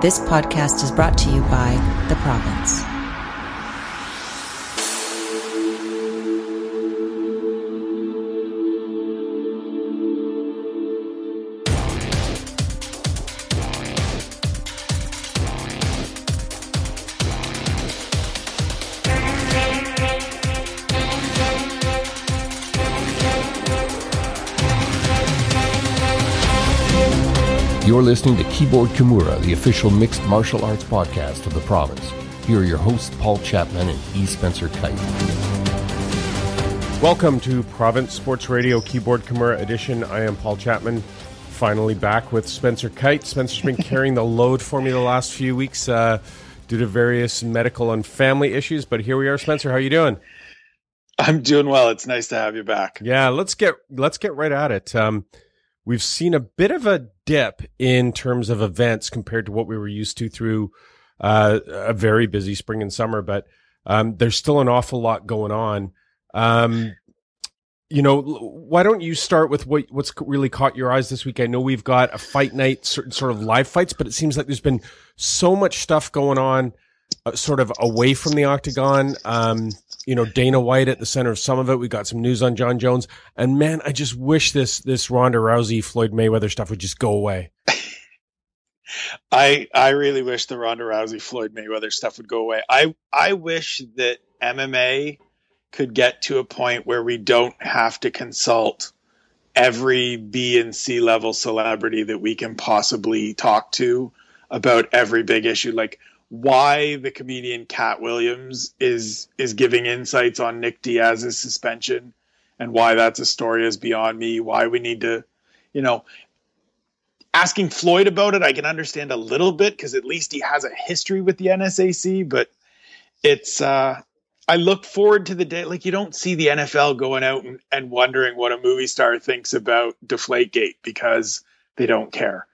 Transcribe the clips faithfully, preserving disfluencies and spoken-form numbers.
This podcast is brought to you by The Province. You're listening to Keyboard Kimura, the official mixed martial arts podcast of The Province. Here are your hosts, Paul Chapman and E. Spencer Kite. Welcome to Province Sports Radio Keyboard Kimura edition. I am Paul Chapman, finally back with Spencer Kite. Spencer's been carrying the load for me the last few weeks uh, due to various medical and family issues, but here we are. Spencer, how are you doing? I'm doing well. It's nice to have you back. Yeah, let's get let's get right at it. Um, We've seen a bit of a dip in terms of events compared to what we were used to through uh, a very busy spring and summer, but um, there's still an awful lot going on. Um, you know, why don't you start with what, what's really caught your eyes this week? I know we've got a fight night, sort of live fights, but it seems like there's been so much stuff going on uh, sort of away from the octagon. Um, you know, Dana White at the center of some of it. We got some news on Jon Jones. And man, I just wish this, this Ronda Rousey, Floyd Mayweather stuff would just go away. I, I really wish the Ronda Rousey, Floyd Mayweather stuff would go away. I, I wish that M M A could get to a point where we don't have to consult every B and C level celebrity that we can possibly talk to about every big issue. Like, why the comedian Cat Williams is is giving insights on Nick Diaz's suspension and why that's a story is beyond me. Why we need to, you know, asking Floyd about it, I can understand a little bit because at least he has a history with the N S A C, but it's, uh, I look forward to the day, like you don't see the N F L going out and, and wondering what a movie star thinks about Deflategate because they don't care.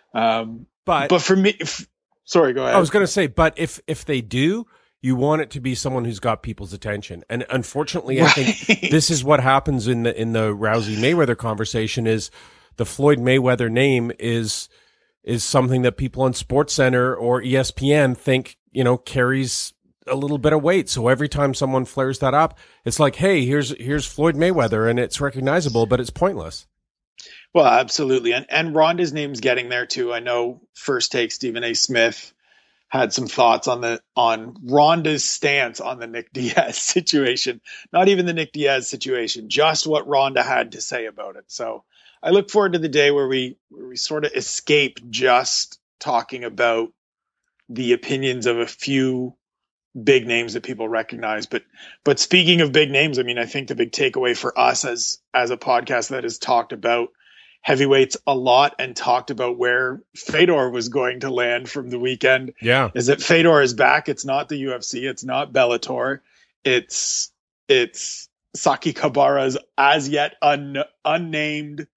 Um, but, but for me, if, Sorry, go ahead. I was going to say, but if if they do, you want it to be someone who's got people's attention. And unfortunately, right. I think this is what happens in the in the Rousey Mayweather conversation is the Floyd Mayweather name is is something that people on SportsCenter or E S P N think, you know, carries a little bit of weight. So every time someone flares that up, it's like, hey, here's here's Floyd Mayweather, and it's recognizable, but it's pointless. Well, absolutely. And and Ronda's name's getting there too. I know First Take Stephen A. Smith had some thoughts on the on Ronda's stance on the Nick Diaz situation. Not even the Nick Diaz situation, just what Ronda had to say about it. So I look forward to the day where we where we sort of escape just talking about the opinions of a few big names that people recognize. But but speaking of big names, I mean, I think the big takeaway for us as as a podcast that has talked about heavyweights a lot and talked about where Fedor was going to land from the weekend. Yeah. Is that Fedor is back. It's not the U F C. It's not Bellator. It's, it's Saki Kabara's as yet un, unnamed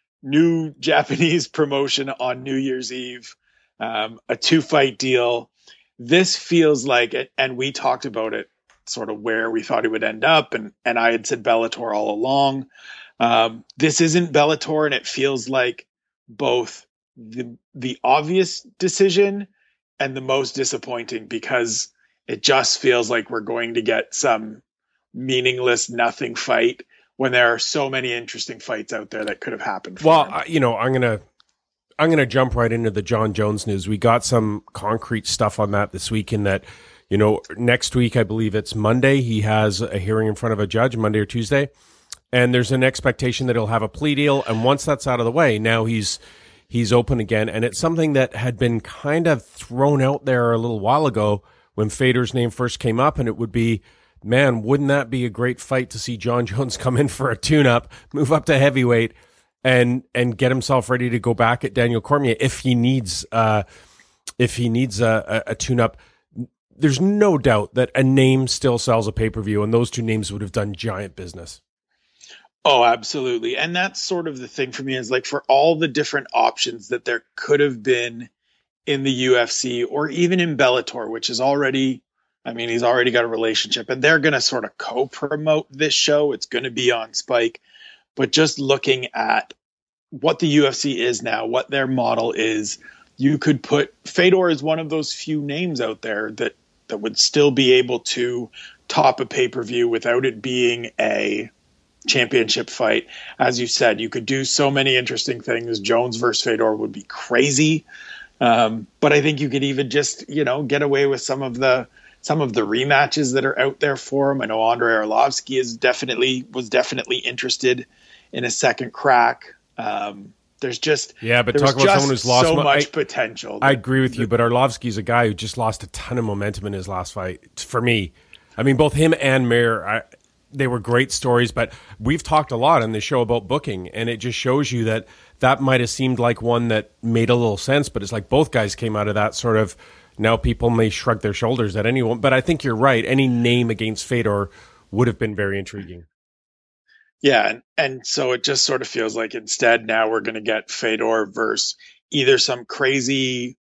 new Japanese promotion on New Year's Eve. Um, a two fight deal. This feels like it. And we talked about it sort of where we thought he would end up. And, and I had said Bellator all along. Um, this isn't Bellator, and it feels like both the the obvious decision and the most disappointing because it just feels like we're going to get some meaningless nothing fight when there are so many interesting fights out there that could have happened. Well, uh, you know, I'm gonna I'm gonna jump right into the Jon Jones news. We got some concrete stuff on that this week. In that, you know, next week I believe it's Monday. He has a hearing in front of a judge, Monday or Tuesday. And there's an expectation that he'll have a plea deal. And once that's out of the way, now he's he's open again. And it's something that had been kind of thrown out there a little while ago when Fedor's name first came up. And it would be, man, wouldn't that be a great fight to see Jon Jones come in for a tune-up, move up to heavyweight, and and get himself ready to go back at Daniel Cormier if he needs uh, if he needs a, a, a tune-up. There's no doubt that a name still sells a pay-per-view, and those two names would have done giant business. Oh, absolutely. And that's sort of the thing for me is like for all the different options that there could have been in the U F C or even in Bellator, which is already, I mean, he's already got a relationship and they're going to sort of co-promote this show. It's going to be on Spike. But just looking at what the U F C is now, what their model is, you could put Fedor is one of those few names out there that, that would still be able to top a pay-per-view without it being a championship fight. As you said, you could do so many interesting things. Jones versus Fedor would be crazy. Um, but I think you could even just, you know, get away with some of the, some of the rematches that are out there for him. I know Andrei Arlovsky is definitely, was definitely interested in a second crack. Um, There's just yeah, but talk about someone who's lost so mo- much I, potential. I agree with you, but Arlovsky's a guy who just lost a ton of momentum in his last fight. For me, I mean, both him and Mir, I, they were great stories. But we've talked a lot on the show about booking, and it just shows you that that might have seemed like one that made a little sense. But it's like both guys came out of that sort of. Now people may shrug their shoulders at anyone, but I think you're right. Any name against Fedor would have been very intriguing. Yeah, and, and so it just sort of feels like instead now we're going to get Fedor versus either some crazy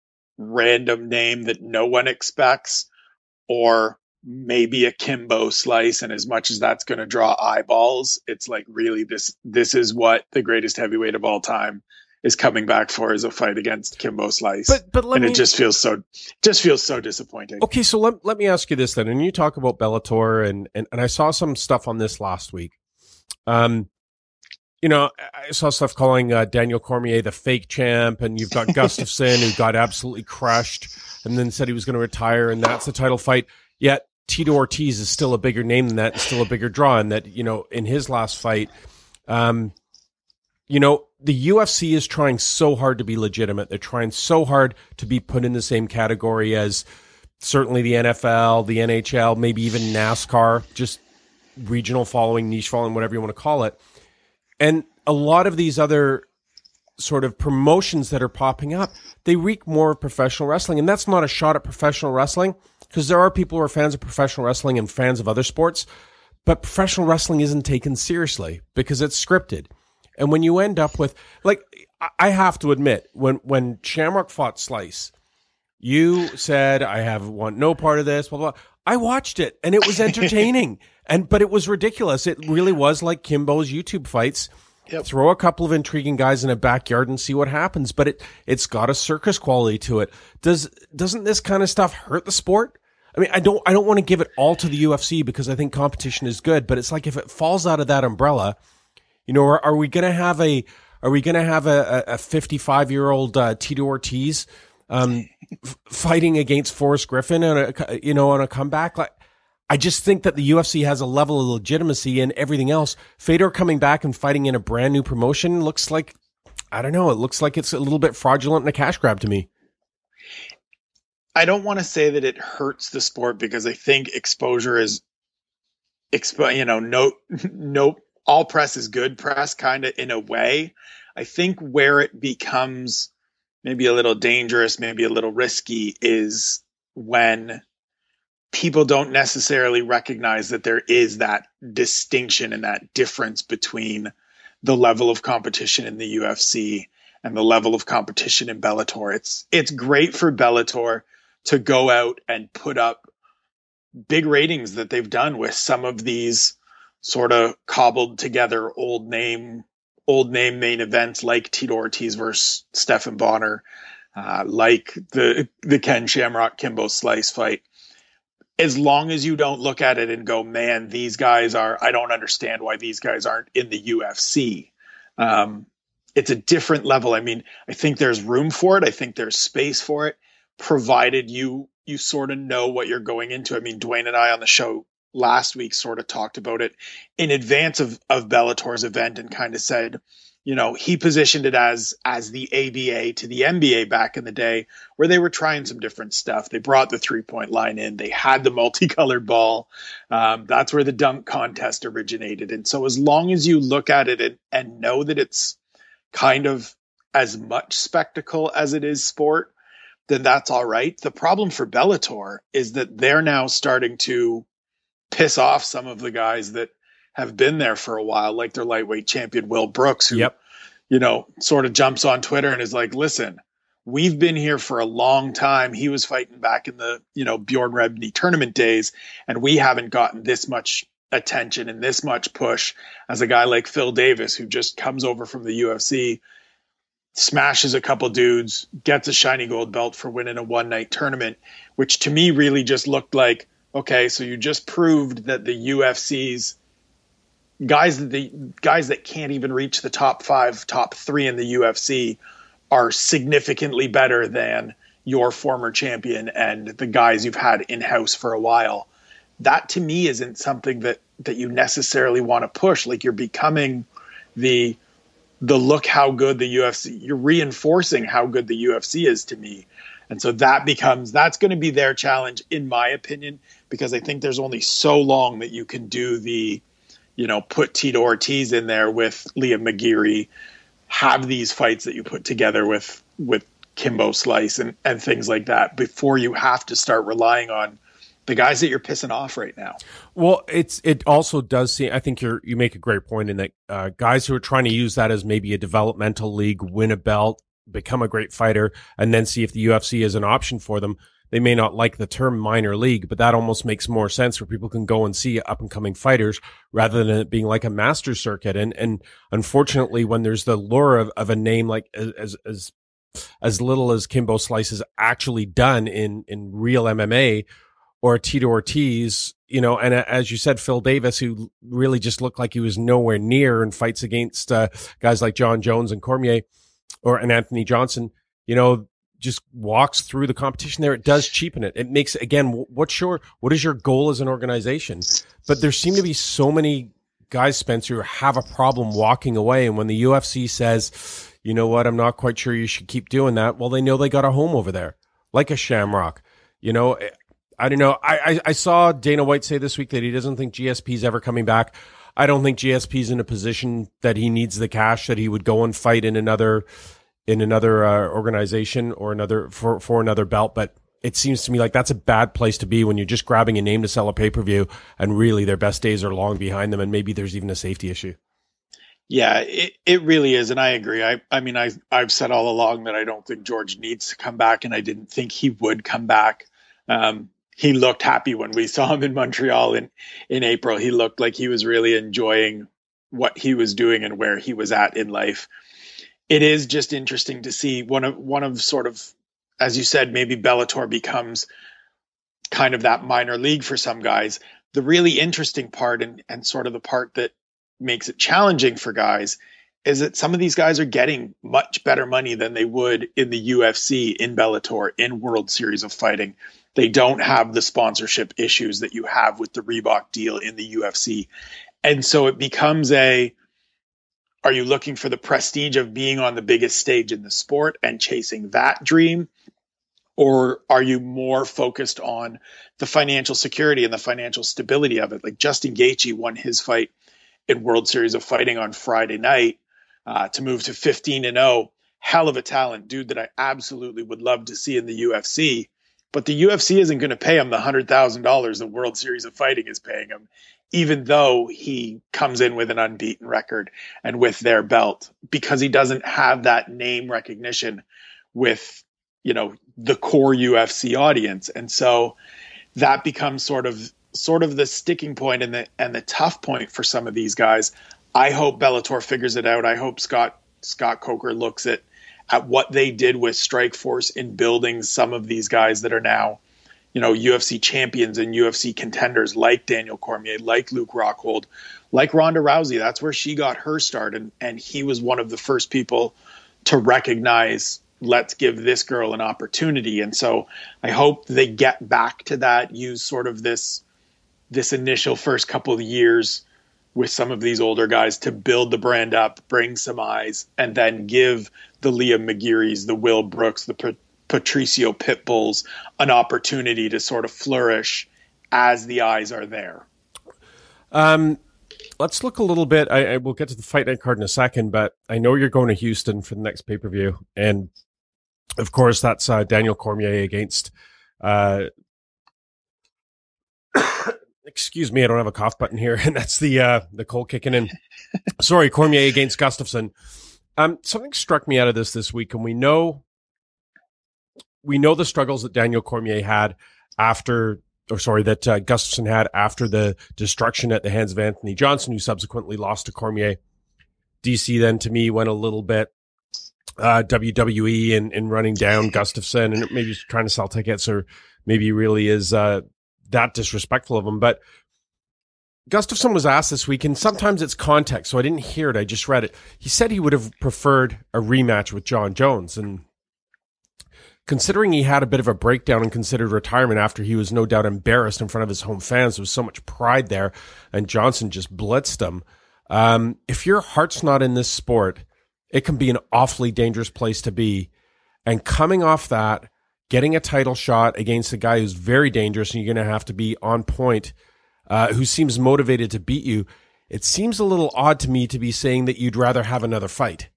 random name that no one expects or maybe a Kimbo Slice. And as much as that's going to draw eyeballs, it's like really this this is what the greatest heavyweight of all time is coming back for, is a fight against Kimbo Slice. But but let and me, it just feels so just feels so disappointing. Okay, so let let me ask you this then. And you talk about Bellator, and and, and I saw some stuff on this last week. Um, you know, I saw stuff calling uh, Daniel Cormier the fake champ, and you've got Gustafsson who got absolutely crushed and then said he was going to retire, and that's the title fight. Yet Tito Ortiz is still a bigger name than that, and still a bigger draw, and that, you know, in his last fight, um, you know, the U F C is trying so hard to be legitimate. They're trying so hard to be put in the same category as certainly the N F L, the N H L, maybe even NASCAR, just regional following, niche following, whatever you want to call it. And a lot of these other sort of promotions that are popping up, they reek more of professional wrestling. And that's not a shot at professional wrestling, because there are people who are fans of professional wrestling and fans of other sports, but professional wrestling isn't taken seriously because it's scripted. And when you end up with, like, I have to admit, when, when Shamrock fought Slice, you said, I have want no part of this, blah, blah. I watched it and it was entertaining. And, but it was ridiculous. It really was like Kimbo's YouTube fights. Yep. Throw a couple of intriguing guys in a backyard and see what happens. But it, it's got a circus quality to it. Does, doesn't this kind of stuff hurt the sport? I mean, I don't, I don't want to give it all to the U F C because I think competition is good, but it's like if it falls out of that umbrella, you know, are, are we going to have a, are we going to have a, a fifty-five year old, uh, Tito Ortiz, um, f- fighting against Forrest Griffin on a, you know, on a comeback? Like, I just think that the U F C has a level of legitimacy and everything else. Fedor coming back and fighting in a brand new promotion looks like, I don't know, it looks like it's a little bit fraudulent and a cash grab to me. I don't want to say that it hurts the sport because I think exposure is, expo- you know, no, no, all press is good press kind of in a way. I think where it becomes maybe a little dangerous, maybe a little risky is when people don't necessarily recognize that there is that distinction and that difference between the level of competition in the U F C and the level of competition in Bellator. It's, it's great for Bellator to go out and put up big ratings that they've done with some of these sort of cobbled together old name, old name main events like Tito Ortiz versus Stephan Bonner, uh, like the, the Ken Shamrock Kimbo Slice fight. As long as you don't look at it and go, man, these guys are, I don't understand why these guys aren't in the U F C. Um, it's a different level. I mean, I think there's room for it. I think there's space for it, provided you, you sort of know what you're going into. I mean, Dwayne and I on the show last week sort of talked about it in advance of, of Bellator's event and kind of said, you know, he positioned it as, as the A B A to the N B A back in the day where they were trying some different stuff. They brought the three point line in, they had the multicolored ball. Um, that's where the dunk contest originated. And so as long as you look at it and, and know that it's kind of as much spectacle as it is sport, then that's all right. The problem for Bellator is that they're now starting to piss off some of the guys that have been there for a while, like their lightweight champion, Will Brooks, who, yep. you know, sort of jumps on Twitter and is like, listen, we've been here for a long time. He was fighting back in the, you know, Bjorn Rebney tournament days, and we haven't gotten this much attention and this much push as a guy like Phil Davis, who just comes over from the U F C. smashes a couple dudes, gets a shiny gold belt for winning a one night tournament, which to me really just looked like, okay, so you just proved that the U F C's guys, the guys that can't even reach the top five, top three in the U F C are significantly better than your former champion and the guys you've had in-house for a while. That to me isn't something that, that you necessarily want to push. Like, you're becoming the, the look how good the U F C, you're reinforcing how good the U F C is to me. And so that becomes, that's going to be their challenge, in my opinion, because I think there's only so long that you can do the, you know, put Tito Ortiz in there with Liam McGeary, have these fights that you put together with, with Kimbo Slice and, and things like that before you have to start relying on the guys that you're pissing off right now. Well, it's, it also does seem, I think you're, you make a great point in that, uh, guys who are trying to use that as maybe a developmental league, win a belt, become a great fighter, and then see if the U F C is an option for them. They may not like the term minor league, but that almost makes more sense where people can go and see up and coming fighters rather than it being like a master circuit. And, and unfortunately, when there's the lure of, of a name like as, as, as little as Kimbo Slice has actually done in, in real M M A, or Tito Ortiz, you know, and as you said, Phil Davis, who really just looked like he was nowhere near in fights against uh, guys like John Jones and Cormier or and Anthony Johnson, you know, just walks through the competition there. It does cheapen it. It makes, again, what's your, what is your goal as an organization? But there seem to be so many guys, Spencer, who have a problem walking away. And when the U F C says, you know what, I'm not quite sure you should keep doing that, well, they know they got a home over there, like a Shamrock. You know, I don't know. I, I, I saw Dana White say this week that he doesn't think G S P is ever coming back. I don't think G S P is in a position that he needs the cash that he would go and fight in another in another uh, organization or another for, for another belt. But it seems to me like that's a bad place to be when you're just grabbing a name to sell a pay-per-view and really their best days are long behind them. And maybe there's even a safety issue. Yeah, it, it really is. And I agree. I, I mean, I, I've said all along that I don't think George needs to come back, and I didn't think he would come back. Um, he looked happy when we saw him in Montreal in, in April. He looked like he was really enjoying what he was doing and where he was at in life. It is just interesting to see one of, one of sort of, as you said, maybe Bellator becomes kind of that minor league for some guys. The really interesting part, and, and sort of the part that makes it challenging for guys, is that some of these guys are getting much better money than they would in the U F C, in Bellator, in World Series of Fighting. They don't have the sponsorship issues that you have with the Reebok deal in the U F C. And so it becomes a, are you looking for the prestige of being on the biggest stage in the sport and chasing that dream? Or are you more focused on the financial security and the financial stability of it? Like Justin Gaethje won his fight in World Series of Fighting on Friday night uh, to move to fifteen and oh. Hell of a talent, dude that I absolutely would love to see in the U F C. But the U F C isn't going to pay him the one hundred thousand dollars the World Series of Fighting is paying him, even though he comes in with an unbeaten record and with their belt, because he doesn't have that name recognition with, you know, the core U F C audience. And so that becomes sort of sort of the sticking point and the and the tough point for some of these guys. I hope Bellator figures it out. I hope Scott Scott Coker looks at at what they did with Strikeforce in building some of these guys that are now, you know, U F C champions and U F C contenders, like Daniel Cormier, like Luke Rockhold, like Ronda Rousey. That's where she got her start. And, and he was one of the first people to recognize, let's give this girl an opportunity. And so I hope they get back to that, use sort of this, this initial first couple of years with some of these older guys to build the brand up, bring some eyes, and then give the Liam McGearys, the Will Brooks, the Pat- Patricio Pitbulls an opportunity to sort of flourish as the eyes are there. Um, let's look a little bit. I, I will get to the Fight Night card in a second, but I know you're going to Houston for the next pay-per-view. And of course, that's uh, Daniel Cormier against, uh, excuse me, I don't have a cough button here. And that's the, uh, the cold kicking in. Sorry, Cormier against Gustafsson. Um, something struck me out of this this week, and we know, we know the struggles that Daniel Cormier had after, or sorry, that uh, Gustafsson had after the destruction at the hands of Anthony Johnson, who subsequently lost to Cormier. D C then, to me, went a little bit uh, W W E and, and running down Gustafsson and maybe he's trying to sell tickets, or maybe he really is uh, that disrespectful of him. But Gustafsson was asked this week, and sometimes it's context, so I didn't hear it. I just read it. He said he would have preferred a rematch with Jon Jones. And considering he had a bit of a breakdown and considered retirement after he was no doubt embarrassed in front of his home fans, there was so much pride there, and Johnson just blitzed him. Um, if your heart's not in this sport, it can be an awfully dangerous place to be. And coming off that, getting a title shot against a guy who's very dangerous and you're going to have to be on point, uh, who seems motivated to beat you, it seems a little odd to me to be saying that you'd rather have another fight.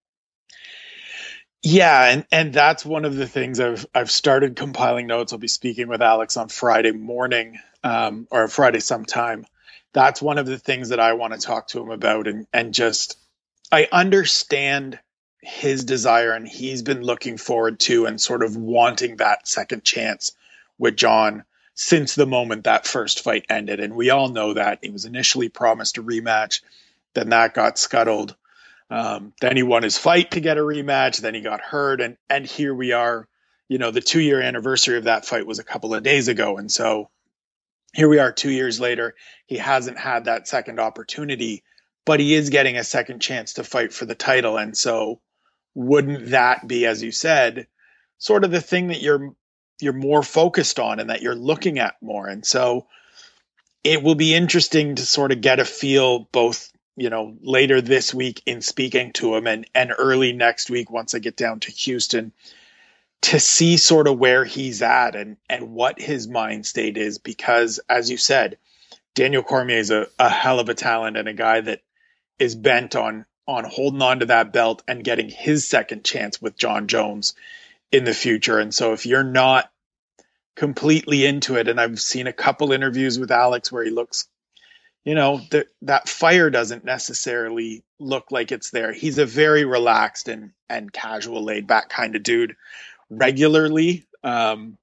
Yeah, and, and that's one of the things I've I've started compiling notes. I'll be speaking with Alex on Friday morning, um, or Friday sometime. That's one of the things that I want to talk to him about, and and just I understand his desire, and he's been looking forward to and sort of wanting that second chance with Jon since the moment that first fight ended. And we all know that he was initially promised a rematch, then that got scuttled. Um, then he won his fight to get a rematch. Then he got hurt. And, and here we are, you know, the two year anniversary of that fight was a couple of days ago. And so here we are two years later. He hasn't had that second opportunity, but he is getting a second chance to fight for the title. And so wouldn't that be, as you said, sort of the thing that you're, you're more focused on and that you're looking at more? And so it will be interesting to sort of get a feel both, you know, later this week in speaking to him and, and early next week, once I get down to Houston, to see sort of where he's at and, and what his mind state is. Because as you said, Daniel Cormier is a, a hell of a talent and a guy that is bent on, on holding on to that belt and getting his second chance with Jon Jones in the future. And so if you're not completely into it, and I've seen a couple interviews with Alex where he looks, you know, that that fire doesn't necessarily look like it's there. He's a very relaxed and, and casual, laid back kind of dude regularly. Um,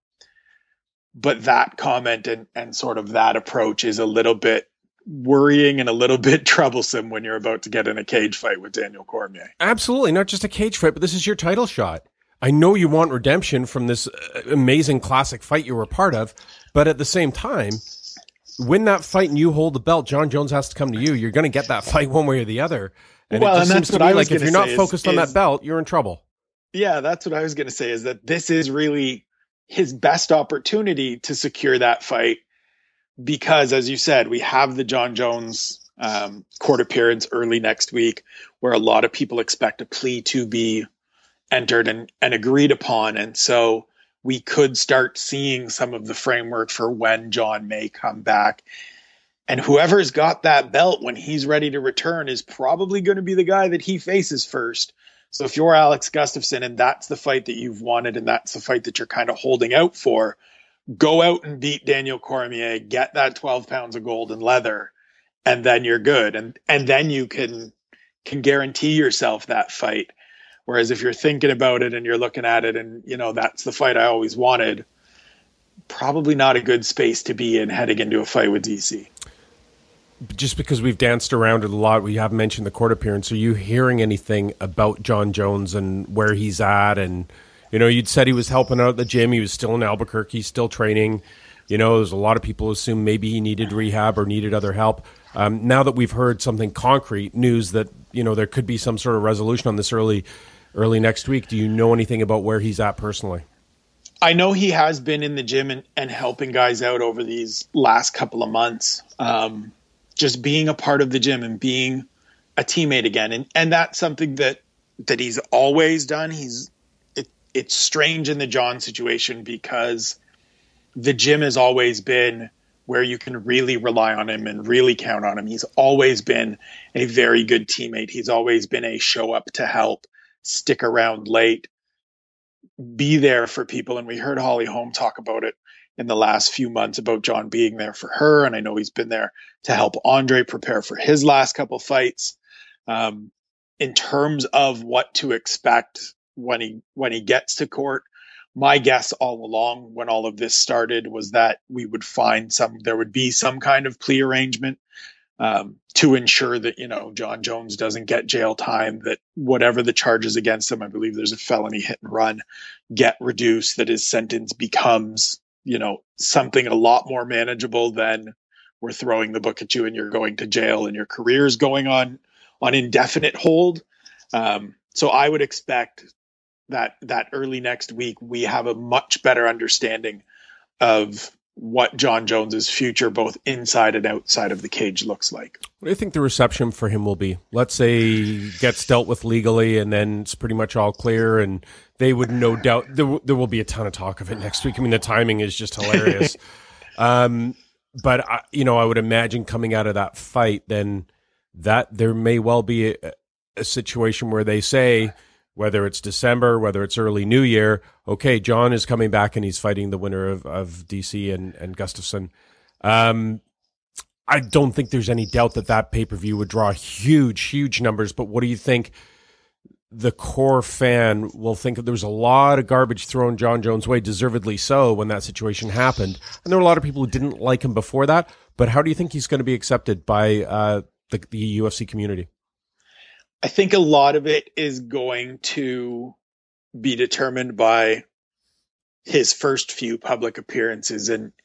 but that comment and, and sort of that approach is a little bit worrying and a little bit troublesome when you're about to get in a cage fight with Daniel Cormier. Absolutely. Not just a cage fight, but this is your title shot. I know you want redemption from this amazing classic fight you were a part of, but at the same time, win that fight and you hold the belt, Jon Jones has to come to you. You're going to get that fight one way or the other. And well, it just and seems that's to what me I was like if you're not is, focused on is, that belt, you're in trouble. Yeah, that's what I was going to say, is that this is really his best opportunity to secure that fight. Because as you said, we have the Jon Jones um, court appearance early next week, where a lot of people expect a plea to be entered and, and agreed upon. And so we could start seeing some of the framework for when Jon may come back. And whoever's got that belt when he's ready to return is probably going to be the guy that he faces first. So if you're Alex Gustafsson and that's the fight that you've wanted and that's the fight that you're kind of holding out for, go out and beat Daniel Cormier, get that twelve pounds of gold and leather, and then you're good. And and then you can can guarantee yourself that fight. Whereas if you're thinking about it and you're looking at it and, you know, that's the fight I always wanted, probably not a good space to be in heading into a fight with D C. Just because we've danced around it a lot, we haven't mentioned the court appearance. Are you hearing anything about Jon Jones and where he's at? And, you know, you'd said he was helping out at the gym. He was still in Albuquerque, still training. You know, there's a lot of people who assume maybe he needed rehab or needed other help. Um, now that we've heard something concrete, news that, you know, there could be some sort of resolution on this early early next week, do you know anything about where he's at personally? I know he has been in the gym and, and helping guys out over these last couple of months. Um, just being a part of the gym and being a teammate again. And, and that's something that, that he's always done. He's, it, it's strange in the Jon situation because the gym has always been where you can really rely on him and really count on him. He's always been a very good teammate. He's always been a show up to help, stick around late, be there for people. And we heard Holly Holm talk about it in the last few months about Jon being there for her. And I know he's been there to help Andre prepare for his last couple fights. Um, in terms of what to expect when he, when he gets to court, my guess all along when all of this started was that we would find some, there would be some kind of plea arrangement. um, to ensure that, you know, Jon Jones doesn't get jail time, that whatever the charges against him, I believe there's a felony hit and run, get reduced, that his sentence becomes, you know, something a lot more manageable than we're throwing the book at you and you're going to jail and your career is going on on indefinite hold. Um, so I would expect that that early next week we have a much better understanding of what Jon Jones's future, both inside and outside of the cage, looks like. What do you think the reception for him will be? Let's say he gets dealt with legally and then it's pretty much all clear, and they would no doubt, there, w- there will be a ton of talk of it next week. I mean, the timing is just hilarious. um, but, I, you know, I would imagine coming out of that fight, then that there may well be a, a situation where they say, whether it's December, whether it's early New Year, okay, Jon is coming back and he's fighting the winner of, of D C and, and Gustafsson. Um, I don't think there's any doubt that that pay-per-view would draw huge, huge numbers. But what do you think the core fan will think? There was a lot of garbage thrown Jon Jones' way, deservedly so, when that situation happened. And there were a lot of people who didn't like him before that. But how do you think he's going to be accepted by uh, the, the U F C community? I think a lot of it is going to be determined by his first few public appearances, and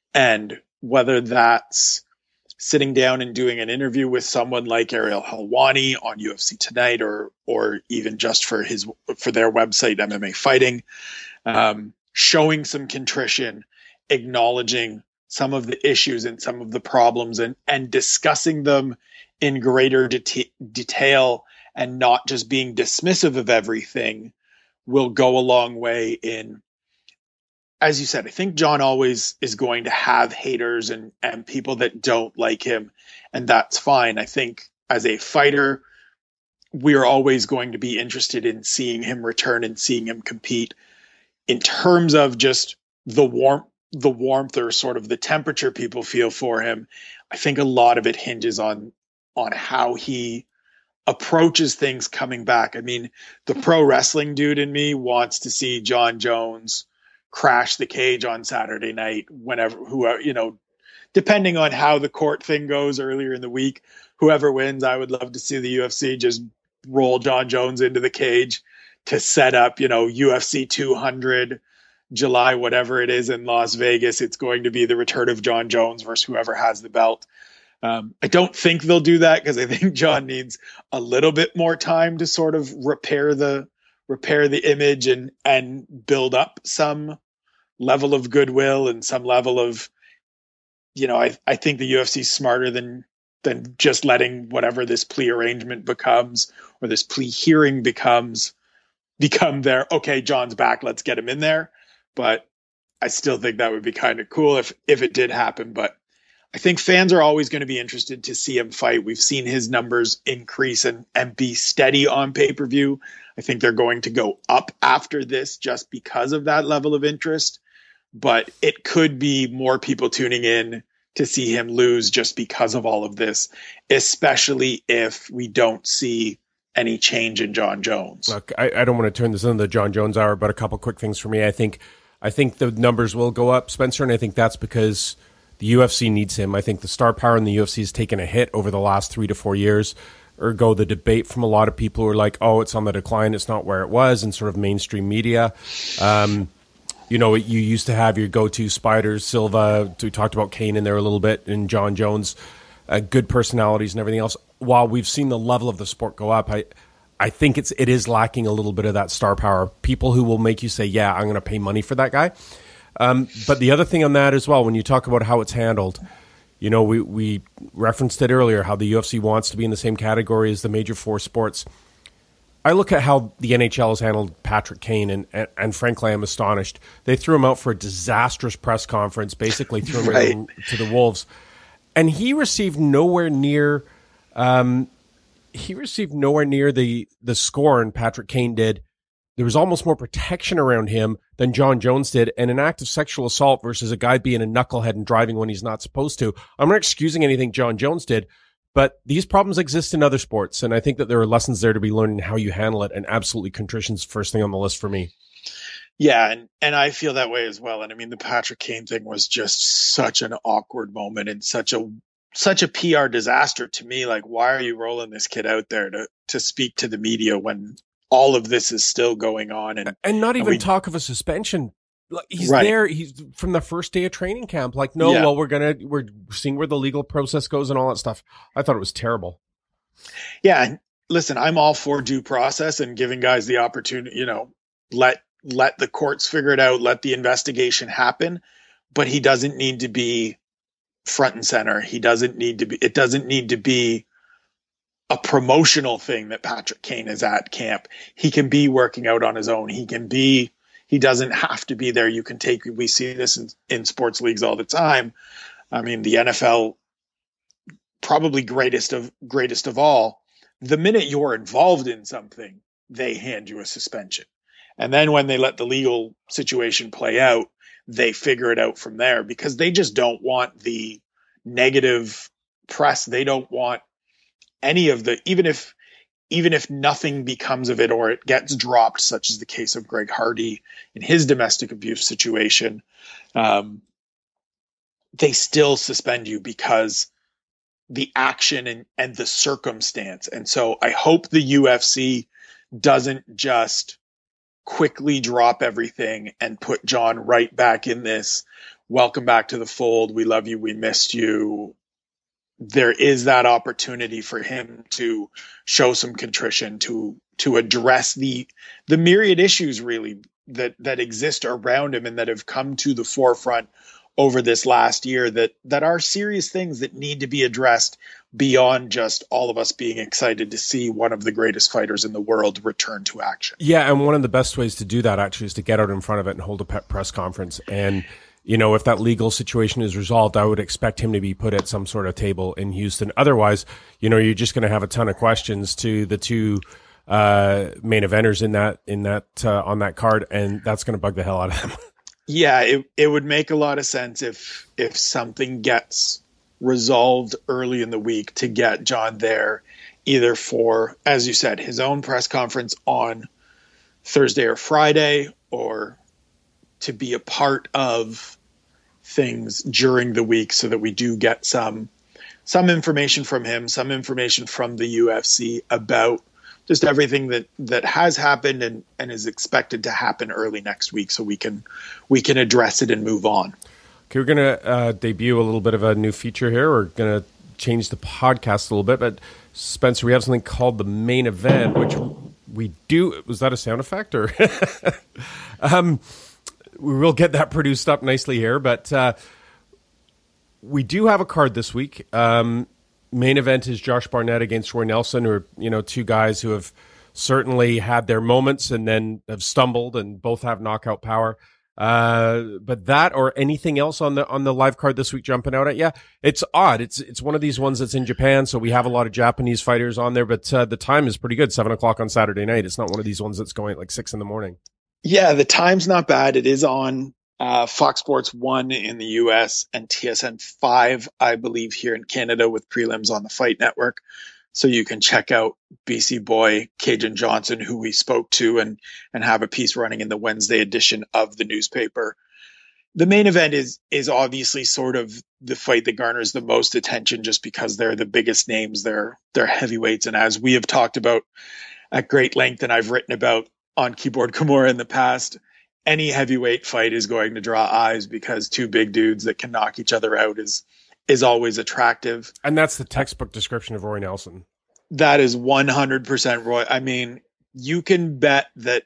and whether that's sitting down and doing an interview with someone like Ariel Helwani on U F C Tonight, or or even just for his for their website M M A Fighting, um, showing some contrition, acknowledging some of the issues and some of the problems, and and discussing them in greater det- detail and not just being dismissive of everything, will go a long way in, as you said, I think Jon always is going to have haters and, and people that don't like him, and that's fine. I think as a fighter, we're always going to be interested in seeing him return and seeing him compete. In terms of just the warmth, the warmth or sort of the temperature people feel for him, I think a lot of it hinges on on how he approaches things coming back. I mean, the pro wrestling dude in me wants to see Jon Jones crash the cage on Saturday night, whenever, who, you know, depending on how the court thing goes earlier in the week, whoever wins, I would love to see the U F C just roll Jon Jones into the cage to set up, you know, U F C two hundred, July, whatever it is in Las Vegas. It's going to be the return of Jon Jones versus whoever has the belt. Um, I don't think they'll do that, because I think Jon needs a little bit more time to sort of repair the repair the image and and build up some level of goodwill and some level of, you know, I I think the U F C is smarter than than just letting whatever this plea arrangement becomes, or this plea hearing becomes, become their, okay, Jon's back, let's get him in there. But I still think that would be kind of cool if if it did happen. But I think fans are always going to be interested to see him fight. We've seen his numbers increase and, and be steady on pay-per-view. I think they're going to go up after this just because of that level of interest. But it could be more people tuning in to see him lose just because of all of this, especially if we don't see any change in Jon Jones. Look, I, I don't want to turn this into the Jon Jones hour, but a couple quick things for me. I think I think the numbers will go up, Spencer, and I think that's because the U F C needs him. I think the star power in the U F C has taken a hit over the last three to four years. Ergo, the debate from a lot of people who are like, oh, it's on the decline, it's not where it was, in sort of mainstream media. Um, you know, you used to have your go-to Spiders, Silva, we talked about Kane in there a little bit, and Jon Jones, uh, good personalities and everything else. While we've seen the level of the sport go up, I I think it's it is lacking a little bit of that star power. People who will make you say, yeah, I'm going to pay money for that guy. Um, but the other thing on that as well, when you talk about how it's handled, you know, we, we referenced it earlier, how the U F C wants to be in the same category as the major four sports. I look at how the N H L has handled Patrick Kane, and, and, and frankly, I'm astonished. They threw him out for a disastrous press conference, basically threw him right. to the Wolves. And he received nowhere near um, he received nowhere near the, the scorn Patrick Kane did. There was almost more protection around him than Jon Jones did, and an act of sexual assault versus a guy being a knucklehead and driving when he's not supposed to. I'm not excusing anything Jon Jones did, but these problems exist in other sports, and I think that there are lessons there to be learned in how you handle it, and absolutely contrition's first thing on the list for me. Yeah, and, and I feel that way as well. And I mean, the Patrick Kane thing was just such an awkward moment and such a such a P R disaster to me. Like, why are you rolling this kid out there to to speak to the media when all of this is still going on? And and not even and we, talk of a suspension. Like, he's right. there. He's from the first day of training camp. Like, no, yeah. well, we're gonna we're seeing where the legal process goes and all that stuff. I thought it was terrible. Yeah, and listen, I'm all for due process and giving guys the opportunity. You know, let let the courts figure it out. Let the investigation happen. But he doesn't need to be front and center. He doesn't need to be. It doesn't need to be a promotional thing that Patrick Kane is at camp. He can be working out on his own. He can be. He doesn't have to be there. You can take, we see this in, in sports leagues all the time. I mean, the N F L, probably greatest of greatest of all, the minute you're involved in something, they hand you a suspension. And then when they let the legal situation play out, they figure it out from there because they just don't want the negative press. They don't want any of the, even if, even if nothing becomes of it or it gets dropped, such as the case of Greg Hardy in his domestic abuse situation, um, they still suspend you because the action and, and the circumstance. And so I hope the U F C doesn't just quickly drop everything and put John right back in this. Welcome back to the fold. We love you. We missed you. There is that opportunity for him to show some contrition, to to address the the myriad issues really that that exist around him and that have come to the forefront over this last year that that are serious things that need to be addressed beyond just all of us being excited to see one of the greatest fighters in the world return to action. Yeah, and one of the best ways to do that actually is to get out in front of it and hold a press conference. And you know, if that legal situation is resolved, I would expect him to be put at some sort of table in Houston. Otherwise, you know, you're just going to have a ton of questions to the two uh, main eventers in that in that uh, on that card, and that's going to bug the hell out of them. Yeah, it it would make a lot of sense if if something gets resolved early in the week to get John there, either for, as you said, his own press conference on Thursday or Friday, or to be a part of things during the week so that we do get some some information from him, some information from the U F C about just everything that, that has happened and, and is expected to happen early next week so we can we can address it and move on. Okay, we're going to uh, debut a little bit of a new feature here. We're going to change the podcast a little bit, but Spencer, we have something called the main event, which we do. Was that a sound effect or? um, we will get that produced up nicely here, but uh, we do have a card this week. Um, main event is Josh Barnett against Roy Nelson, who are, you know, two guys who have certainly had their moments and then have stumbled, and both have knockout power. Uh, but that or anything else on the on the live card this week jumping out at you? It's odd. It's it's one of these ones that's in Japan, so we have a lot of Japanese fighters on there. But uh, the time is pretty good, seven o'clock on Saturday night. It's not one of these ones that's going at like six in the morning. Yeah, the time's not bad. It is on uh, Fox Sports one in the U S and T S N five, I believe, here in Canada, with prelims on the Fight Network. So you can check out B C boy Cajun Johnson, who we spoke to, and and have a piece running in the Wednesday edition of the newspaper. The main event is is obviously sort of the fight that garners the most attention, just because they're the biggest names, they're they're heavyweights, and as we have talked about at great length, and I've written about on Keyboard Kimura in the past, any heavyweight fight is going to draw eyes because two big dudes that can knock each other out is is always attractive. And that's the textbook description of Roy Nelson. That is one hundred percent Roy. I mean, you can bet that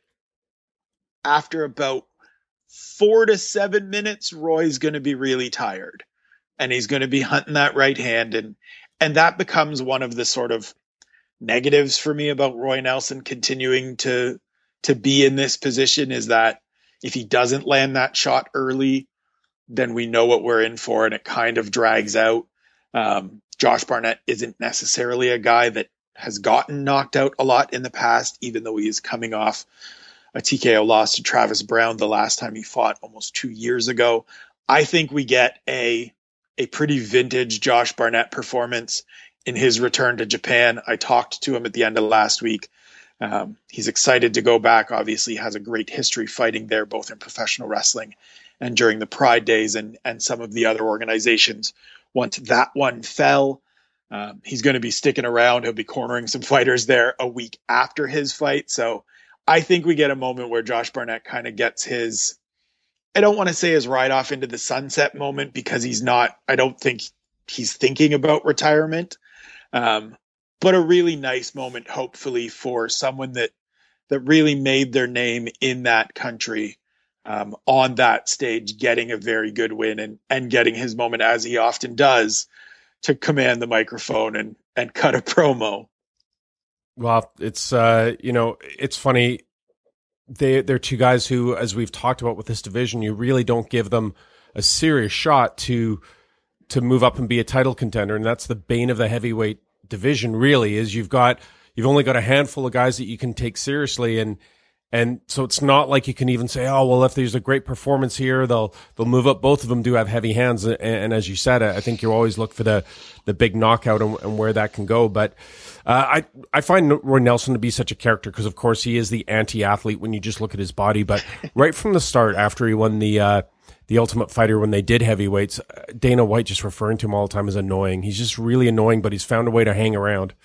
after about four to seven minutes, Roy's going to be really tired, and he's going to be hunting that right hand. And, and that becomes one of the sort of negatives for me about Roy Nelson continuing to, to be in this position, is that if he doesn't land that shot early, then we know what we're in for, and it kind of drags out. Um, Josh Barnett isn't necessarily a guy that has gotten knocked out a lot in the past, even though he is coming off a T K O loss to Travis Brown the last time he fought almost two years ago. I think we get a a pretty vintage Josh Barnett performance in his return to Japan. I talked to him at the end of last week. Um, he's excited to go back. Obviously has a great history fighting there, both in professional wrestling and during the Pride days and, and some of the other organizations once that one fell. Um, he's going to be sticking around. He'll be cornering some fighters there a week after his fight. So I think we get a moment where Josh Barnett kind of gets his, I don't want to say his ride off into the sunset moment, because he's not, I don't think he's thinking about retirement. Um, but a really nice moment, hopefully, for someone that, that really made their name in that country, um, on that stage, getting a very good win and, and getting his moment, as he often does, to command the microphone and, and cut a promo. Well, it's, uh, you know, it's funny. They, they're two guys who, as we've talked about with this division, you really don't give them a serious shot to, to move up and be a title contender. And that's the bane of the heavyweight division, really, is you've got, you've only got a handful of guys that you can take seriously. And, And so it's not like you can even say, oh, well, if there's a great performance here, they'll they'll move up. Both of them do have heavy hands. And, and as you said, I think you always look for the, the big knockout and, and where that can go. But uh, I, I find Roy Nelson to be such a character because, of course, he is the anti-athlete when you just look at his body. But right from the start, after he won the uh, the Ultimate Fighter when they did heavyweights, Dana White just referring to him all the time as annoying. He's just really annoying, but he's found a way to hang around.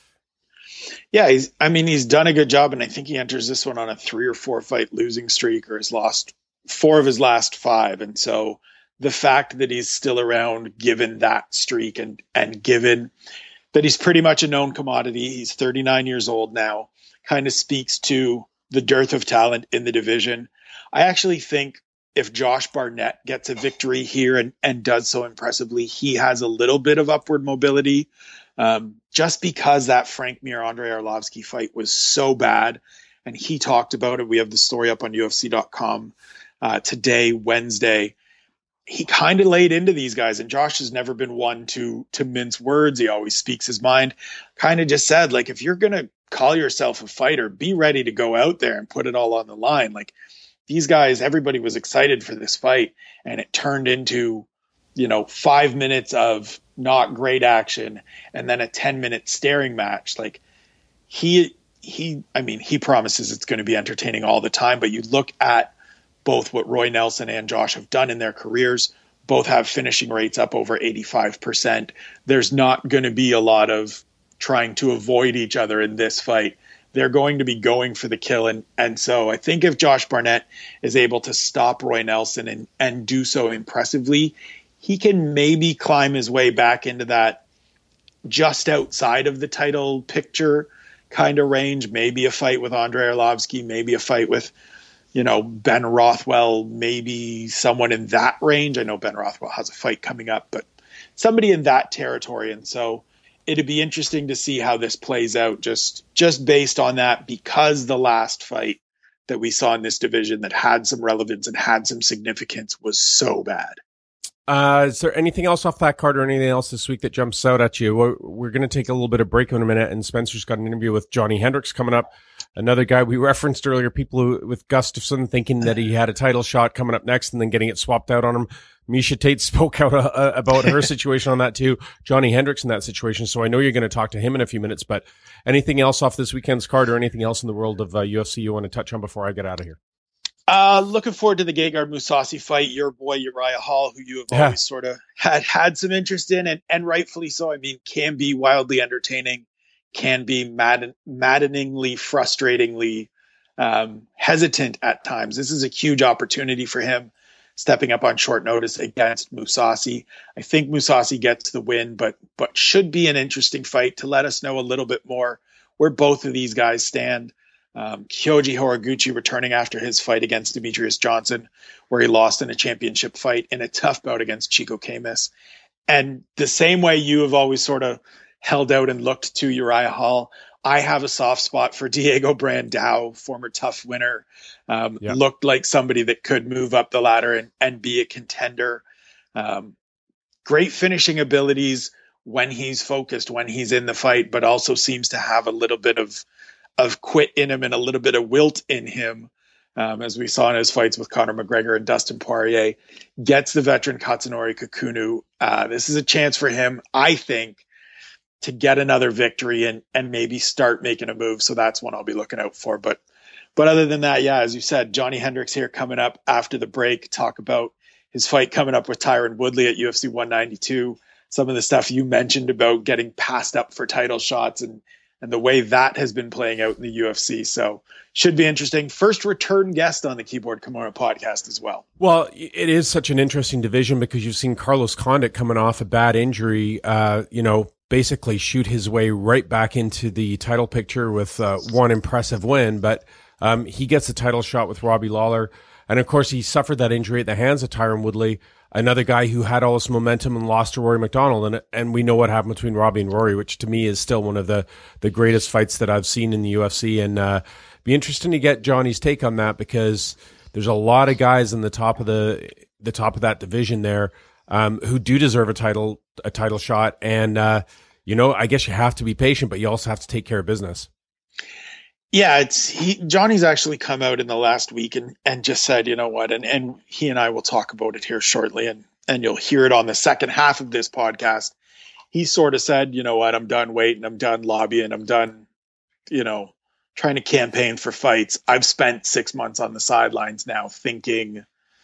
Yeah, he's, I mean, he's done a good job, and I think he enters this one on a three or four fight losing streak, or has lost four of his last five. And so the fact that he's still around, given that streak, and, and given that he's pretty much a known commodity, he's thirty-nine years old now, kind of speaks to the dearth of talent in the division. I actually think if Josh Barnett gets a victory here and, and does so impressively, he has a little bit of upward mobility. Um, just because that Frank Mir Andrei Arlovsky fight was so bad, and he talked about it. We have the story up on U F C dot com uh, today, Wednesday. He kind of laid into these guys, and Josh has never been one to to mince words. He always speaks his mind. Kind of just said, like, if you're gonna call yourself a fighter, be ready to go out there and put it all on the line. Like, these guys, everybody was excited for this fight, and it turned into, you know, five minutes of not great action and then a ten minute staring match. Like, he, he, I mean, he promises it's going to be entertaining all the time, but you look at both what Roy Nelson and Josh have done in their careers, both have finishing rates up over eighty-five percent. There's not going to be a lot of trying to avoid each other in this fight. They're going to be going for the kill. And, and so I think if Josh Barnett is able to stop Roy Nelson and, and do so impressively, he can maybe climb his way back into that just outside of the title picture kind of range. Maybe a fight with Andrei Arlovsky, maybe a fight with, you know, Ben Rothwell, maybe someone in that range. I know Ben Rothwell has a fight coming up, but somebody in that territory. And so it'd be interesting to see how this plays out, just, just based on that, because the last fight that we saw in this division that had some relevance and had some significance was so bad. Uh, is there anything else off that card or anything else this week that jumps out at you? We're, we're going to take a little bit of break in a minute, and Spencer's got an interview with Johnny Hendricks coming up. Another guy we referenced earlier, people who, with Gustafsson thinking that he had a title shot coming up next and then getting it swapped out on him. Misha Tate spoke out uh, about her situation on that too. Johnny Hendricks in that situation. So I know you're going to talk to him in a few minutes, but anything else off this weekend's card or anything else in the world of uh, U F C you want to touch on before I get out of here? Uh, looking forward to the Gegard Mousasi fight. Your boy Uriah Hall, who you have yeah. always sort of had had some interest in, and, and rightfully so. I mean, can be wildly entertaining, can be madden, maddeningly, frustratingly um, hesitant at times. This is a huge opportunity for him, stepping up on short notice against Mousasi. I think Mousasi gets the win, but but should be an interesting fight to let us know a little bit more where both of these guys stand. Um, Kyoji Horiguchi returning after his fight against Demetrius Johnson, where he lost in a championship fight in a tough bout against Chico Camus. And the same way you have always sort of held out and looked to Uriah Hall, I have a soft spot for Diego Brandao, former tough winner. Um, yeah. Looked like somebody that could move up the ladder and, and be a contender. Um, great finishing abilities when he's focused, when he's in the fight, but also seems to have a little bit of of quit in him and a little bit of wilt in him, um, as we saw in his fights with Conor McGregor and Dustin Poirier. Gets the veteran Katsunori Kakunu. Uh, this is a chance for him, I think, to get another victory and and maybe start making a move. So that's one I'll be looking out for. But but other than that, yeah, as you said, Johnny Hendricks here coming up after the break. Talk about his fight coming up with Tyron Woodley at U F C one ninety-two. some of the stuff you mentioned about getting passed up for title shots and, and the way that has been playing out in the U F C. So should be interesting. First return guest on the Keyboard Kimura podcast as well. Well, it is such an interesting division because you've seen Carlos Condit coming off a bad injury, uh, you know, basically shoot his way right back into the title picture with uh, one impressive win. But um, he gets a title shot with Robbie Lawler. And of course, he suffered that injury at the hands of Tyron Woodley, another guy who had all this momentum and lost to Rory McDonald. And and we know what happened between Robbie and Rory, which to me is still one of the, the greatest fights that I've seen in the U F C. And uh, be interesting to get Johnny's take on that because there's a lot of guys in the top of the the top of that division there um, who do deserve a title a title shot. And uh, you know, I guess you have to be patient, but you also have to take care of business. Yeah, it's he. Johnny's actually come out in the last week and, and just said, you know what, and, and he and I will talk about it here shortly, and and you'll hear it on the second half of this podcast. He sort of said, you know what, I'm done waiting, I'm done lobbying, I'm done, you know, trying to campaign for fights. I've spent six months on the sidelines now thinking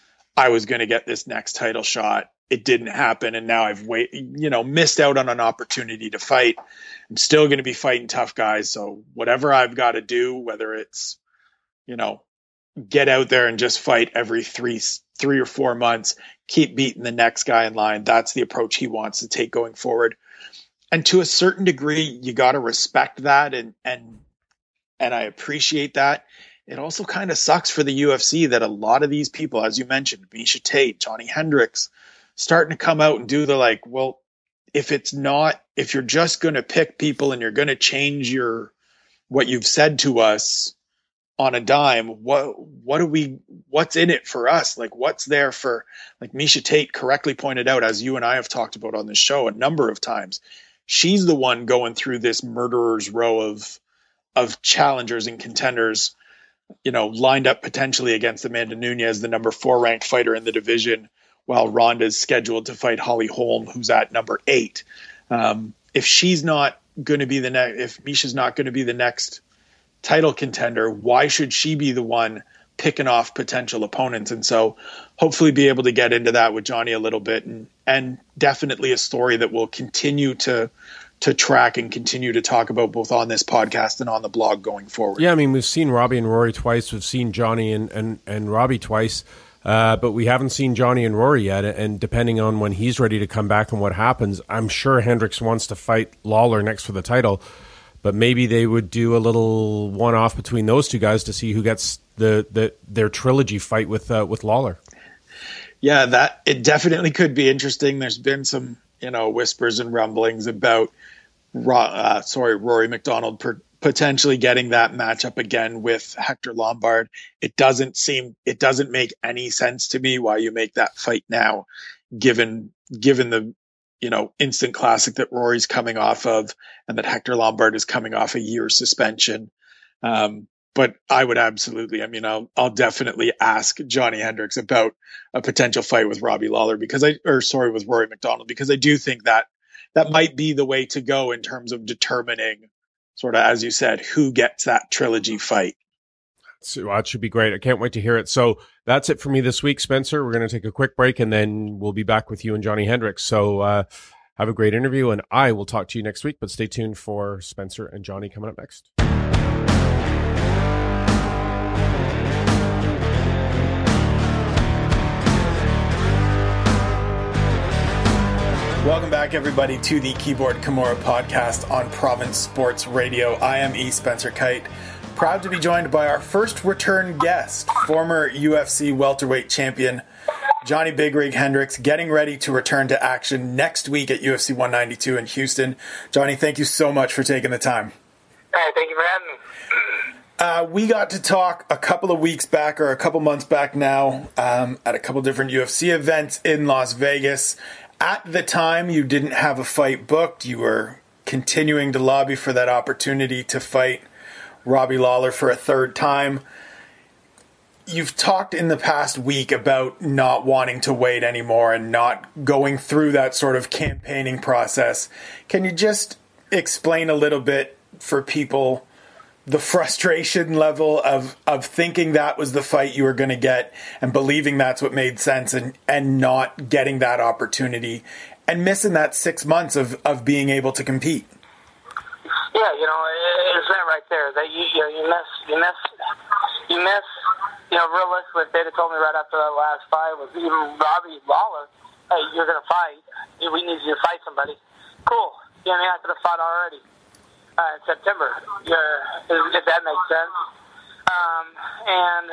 I was going to get this next title shot. It didn't happen, and now I've wait, you know, missed out on an opportunity to fight. I'm still going to be fighting tough guys, so whatever I've got to do, whether it's, you know, get out there and just fight every three, three or four months, keep beating the next guy in line. That's the approach he wants to take going forward. And to a certain degree, you got to respect that, and and and I appreciate that. It also kind of sucks for the U F C that a lot of these people, as you mentioned, Miesha Tate, Johnny Hendricks, starting to come out and do the like, well, if it's not, if you're just going to pick people and you're going to change your, what you've said to us on a dime, what, what do we, what's in it for us? Like, what's there for, like Miesha Tate correctly pointed out, as you and I have talked about on this show a number of times, she's the one going through this murderer's row of, of challengers and contenders, you know, lined up potentially against Amanda Nunes, the number four ranked fighter in the division, while Ronda's scheduled to fight Holly Holm, who's at number eight. Um, if she's not going to be the next, if Miesha's not going to be the next title contender, why should she be the one picking off potential opponents? And so hopefully be able to get into that with Johnny a little bit, and, and definitely a story that we'll continue to, to track and continue to talk about both on this podcast and on the blog going forward. Yeah. I mean, we've seen Robbie and Rory twice. We've seen Johnny and, and, and Robbie twice. Uh, but we haven't seen Johnny and Rory yet, and depending on when he's ready to come back and what happens, I'm sure Hendricks wants to fight Lawler next for the title, but maybe they would do a little one-off between those two guys to see who gets the, the their trilogy fight with uh, with Lawler. Yeah, that it definitely could be interesting. There's been some, you know, whispers and rumblings about, uh, sorry, Rory McDonald per, potentially getting that matchup again with Hector Lombard. It doesn't seem, it doesn't make any sense to me why you make that fight now, given, given the, you know, instant classic that Rory's coming off of and that Hector Lombard is coming off a year suspension. Um, but I would absolutely, I mean, I'll, I'll definitely ask Johnny Hendricks about a potential fight with Robbie Lawler because I, or sorry, with Rory McDonald, because I do think that that might be the way to go in terms of determining, sort of, as you said, who gets that trilogy fight. So, well, it should be great. I can't wait to hear it. So that's it for me this week, Spencer. We're going to take a quick break, and then we'll be back with you and Johnny Hendricks. So uh, have a great interview, and I will talk to you next week. But stay tuned for Spencer and Johnny coming up next. Welcome back, everybody, to the Keyboard Kimura podcast on Province Sports Radio. I am E. Spencer Kite, proud to be joined by our first return guest, former U F C welterweight champion Johnny Big Rig Hendricks, getting ready to return to action next week at U F C one ninety-two in Houston. Johnny, thank you so much for taking the time. Hey, thank you for having me. Uh, we got to talk a couple of weeks back, or a couple months back now, um, at a couple different U F C events in Las Vegas. At the time, you didn't have a fight booked. You were continuing to lobby for that opportunity to fight Robbie Lawler for a third time. You've talked in the past week about not wanting to wait anymore and not going through that sort of campaigning process. Can you just explain a little bit for people the frustration level of, of thinking that was the fight you were going to get and believing that's what made sense, and, and not getting that opportunity, and missing that six months of, of being able to compete. Yeah, you know, it's that right there. That you, you know, you miss, you miss, you miss. You know, realistically, if they'd have told me right after that last fight was even Robbie Lawler, hey, you're gonna fight. We need you to fight somebody. Cool. You know, I mean, I could have fought already uh, in September. Yeah, if that makes sense. Um, and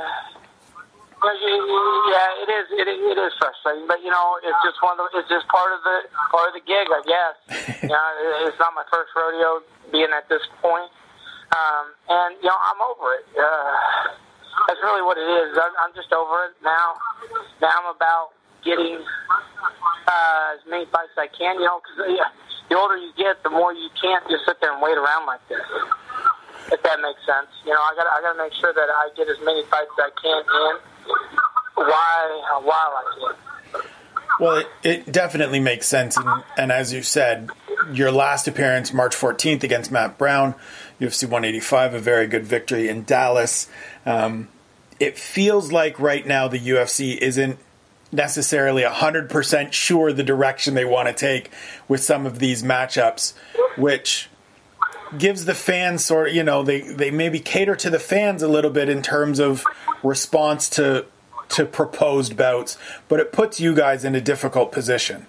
yeah, it is. It, it is frustrating, but you know, it's just one of the. It's just part of the part of the gig, I guess. You know, it's not my first rodeo being at this point, um, and you know, I'm over it. Uh, that's really what it is. I'm, I'm just over it now. Now I'm about getting uh, as many fights as I can. You know, because yeah, the older you get, the more you can't just sit there and wait around like this. If that makes sense, you know, I got I got to make sure that I get as many fights as I can in while while I can. Well, it, it definitely makes sense, and, and as you said, your last appearance March fourteenth against Matt Brown, U F C one eighty-five, a very good victory in Dallas. Um, it feels like right now the U F C isn't necessarily one hundred percent sure the direction they want to take with some of these matchups, which gives the fans sort of, you know, they, they maybe cater to the fans a little bit in terms of response to to proposed bouts, but it puts you guys in a difficult position.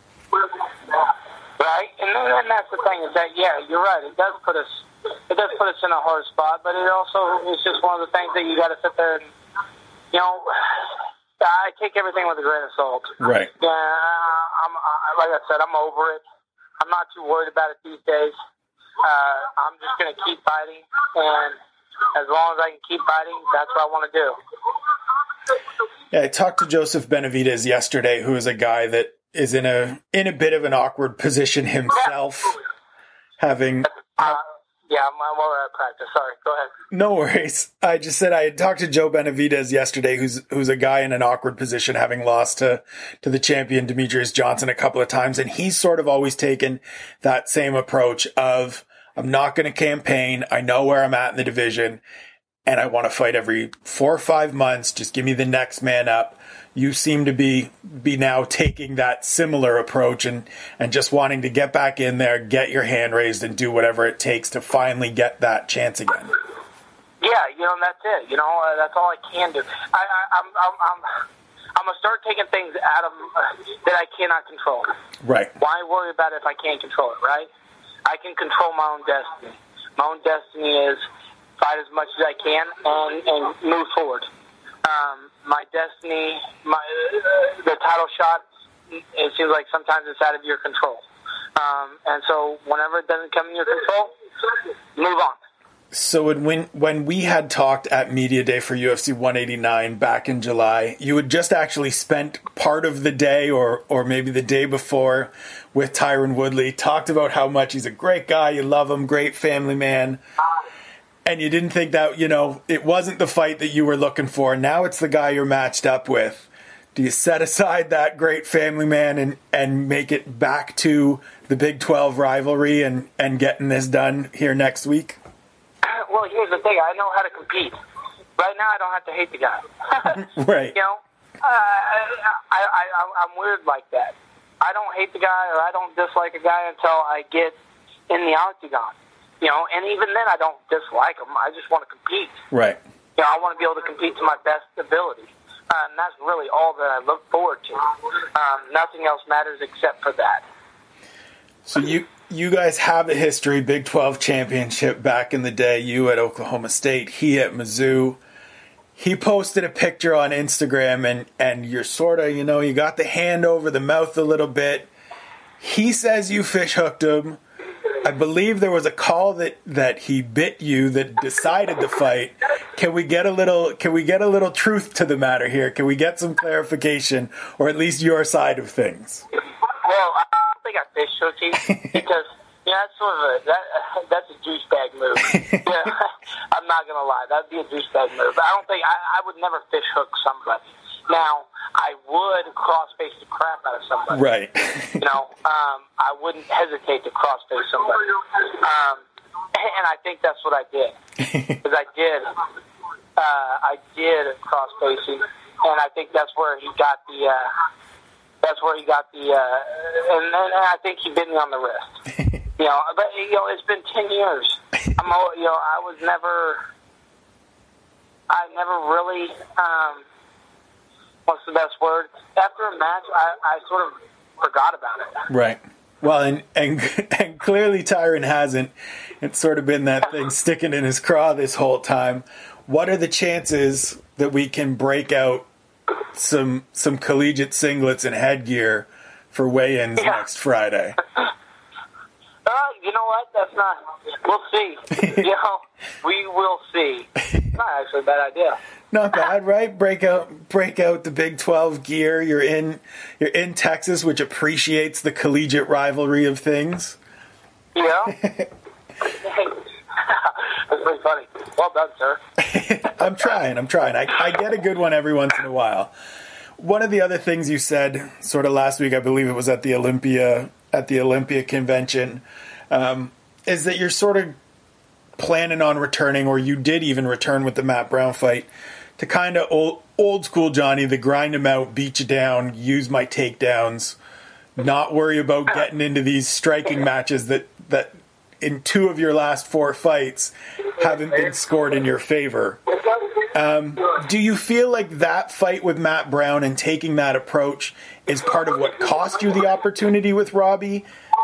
Right, and, and that's the thing is that, yeah, you're right, it does put us it does put us in a hard spot, but it also is just one of the things that you got to sit there and, you know, I take everything with a grain of salt. Right. Yeah, I'm, I, like I said, I'm over it. I'm not too worried about it these days. Uh, I'm just going to keep fighting, and as long as I can keep fighting, that's what I want to do. Yeah, I talked to Joseph Benavidez yesterday, who is a guy that is in a in a bit of an awkward position himself, yeah. having... Uh, yeah, I'm, I'm over at practice. Sorry, go ahead. No worries. I just said I had talked to Joe Benavidez yesterday, who's who's a guy in an awkward position, having lost to, to the champion Demetrius Johnson a couple of times, and he's sort of always taken that same approach of, I'm not going to campaign. I know where I'm at in the division, and I want to fight every four or five months. Just give me the next man up. You seem to be be now taking that similar approach and, and just wanting to get back in there, get your hand raised, and do whatever it takes to finally get that chance again. Yeah, you know, that's it. You know, uh, that's all I can do. I, I, I'm, I'm, I'm, I'm gonna start taking things out of uh, that I cannot control. Right. Why worry about it if I can't control it? Right. I can control my own destiny. My own destiny is fight as much as I can and, and move forward. Um, my destiny, my uh, the title shot, it seems like sometimes it's out of your control. Um, and so whenever it doesn't come in your control, move on. So when when we had talked at Media Day for U F C one eighty-nine back in July, you had just actually spent part of the day or or maybe the day before with Tyron Woodley, talked about how much he's a great guy, you love him, great family man, and you didn't think that, you know, it wasn't the fight that you were looking for. Now it's the guy you're matched up with. Do you set aside that great family man and, and make it back to the Big twelve rivalry and, and getting this done here next week? Well, here's the thing. I know how to compete. Right now, I don't have to hate the guy. Right. You know, uh, I, I, I, I'm weird like that. I don't hate the guy or I don't dislike a guy until I get in the octagon. You know, and even then, I don't dislike him. I just want to compete. Right. You know, I want to be able to compete to my best ability. Uh, and that's really all that I look forward to. Um, nothing else matters except for that. So you you guys have a history, Big twelve championship back in the day, you at Oklahoma State, he at Mizzou. He posted a picture on Instagram, and, and you're sort of, you know, you got the hand over the mouth a little bit. He says you fish hooked him. I believe there was a call that, that he bit you that decided the fight. Can we get a little can we get a little truth to the matter here? Can we get some clarification, or at least your side of things? Well, I don't think I fish hooked him because, you know, that's sort of a that, that's a douchebag move. Yeah, I'm not gonna lie, that'd be a douchebag move. I don't think I, I would never fish hook somebody. Now, I would cross-face the crap out of somebody. Right. You know, um, I wouldn't hesitate to cross-face somebody. Um, and I think that's what I did. Because I did. Uh, I did cross-face him. And I think that's where he got the, uh, That's where he got the, uh, and, and I think he bit me on the wrist. You know, but you know, it's been ten years. I'm, all, you know, I was never, I never really, um, what's the best word? After a match, I, I sort of forgot about it. Right. Well, and, and and clearly Tyron hasn't. It's sort of been that thing sticking in his craw this whole time. What are the chances that we can break out some some collegiate singlets and headgear for weigh-ins Yeah. next Friday? Uh, you know what? That's not. We'll see. You know, we will see. It's not actually a bad idea. Not bad, right? Break out, break out the Big twelve gear. You're in, you're in Texas, which appreciates the collegiate rivalry of things. You know? That's pretty funny. Well done, sir. I'm trying. I'm trying. I, I get a good one every once in a while. One of the other things you said, sort of last week, I believe it was at the Olympia at the Olympia convention, um, is that you're sort of planning on returning, or you did even return with the Matt Brown fight, to kind of old, old school Johnny, the grind him out, beat you down, use my takedowns, not worry about getting into these striking matches that, that in two of your last four fights haven't been scored in your favor. Um, do you feel like that fight with Matt Brown and taking that approach is part of what cost you the opportunity with Robbie?